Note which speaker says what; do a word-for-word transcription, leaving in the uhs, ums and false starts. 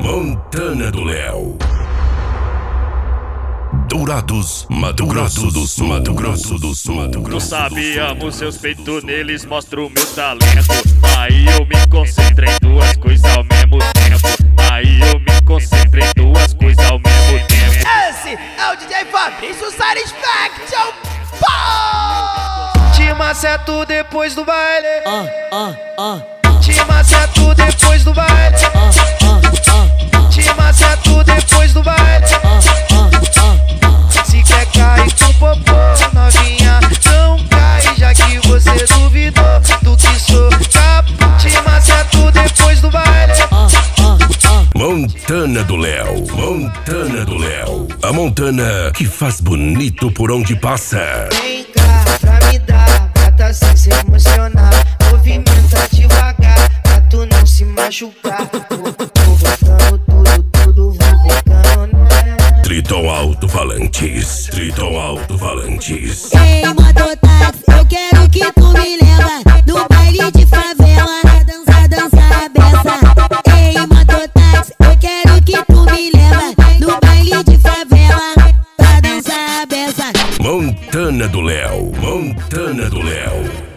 Speaker 1: Montana do Léo. Dourados, Mato Grosso do Sul, Mato Grosso do Sul, Mato Grosso do Sul.
Speaker 2: Tu sabia, seus peitos neles mostro o meu talento. Aí eu me concentro em duas coisas ao mesmo tempo. Aí eu me concentro em duas coisas ao mesmo tempo.
Speaker 3: Esse é o D J Fabrício Satisfaction.
Speaker 4: Te maceto depois do baile.
Speaker 5: Ah, ah, ah.
Speaker 4: Te maceto depois do baile.
Speaker 5: Ah, ah, ah.
Speaker 4: Te maceto depois do baile.
Speaker 5: Ah, ah, ah.
Speaker 4: Se quer cair com popô, novinha, não cai, já que você duvidou do que sou capaz. Te maceto depois do baile.
Speaker 5: Ah, ah, ah.
Speaker 1: Montana do Léo, Montana do Léo. A Montana que faz bonito por onde passa.
Speaker 4: Vem cá pra me dar, bata sem se emocionar. Movimenta devagar, pra tu não se machucar. Vou botando tudo, tudo, vou botando, né?
Speaker 1: Triton Alto-Falantes, Triton Alto-Falantes.
Speaker 5: Ei, mototáxi, eu quero que tu me leva no baile de favela, na dança, dança a beça. Ei, mototáxi, eu quero que tu me leva no baile de favela, pra dançar a beça.
Speaker 1: Montana do Léo, Montana do Léo.